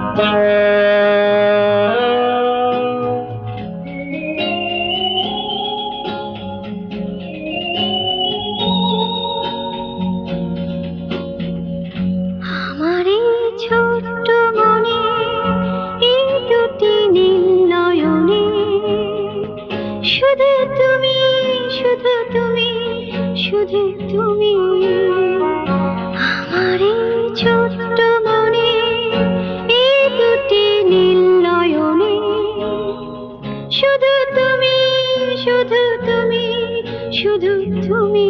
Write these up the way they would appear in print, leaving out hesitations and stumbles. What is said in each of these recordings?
শুধু তুমি আমার এই ছোট্ট মনে, এই দুটি নীল নয়নে, শুধু তুমি, শুধু তুমি, শুধু তুমি।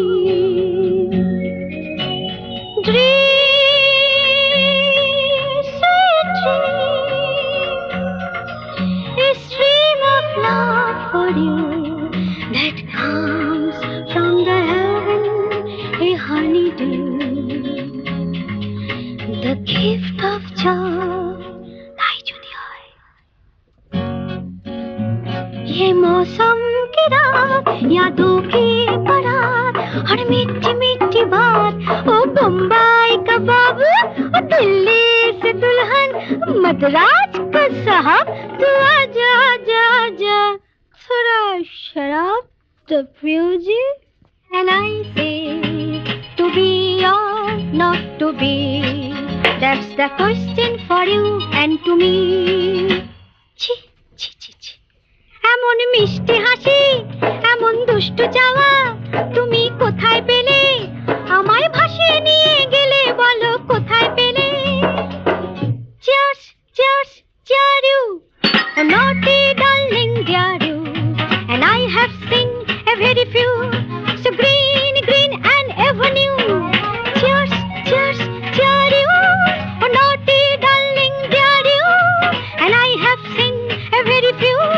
Dream, sweet dream, a stream of love for you that comes from the heaven, a honeydew, the gift of joy. ताई जुदी है ये मौसम की रात, यादों की बारात और मीठी मीठी बात। ओ बम्बई का बाबू, ओ दिल्ली से दुल्हन, मद्रास का साहब, तू आजा आजा आजा, थोड़ा शराब तो पियोजी। And I say to be or not to be, that's the question for you and to me. ছি ছি ছি ছি, এমন মিষ্টি হাসি, এমন দুষ্টু চাওয়া, তুমি কোথায় পেলে? আমায় ভাসিয়ে নিয়ে গেলে, বলো কোথায় পেলে? Cheers, cheers, cheer you, a naughty darling dear you, and I have seen a very few, so green, green and avenue. Cheers, cheers, cheer you, a naughty darling dear you, and I have seen a very few,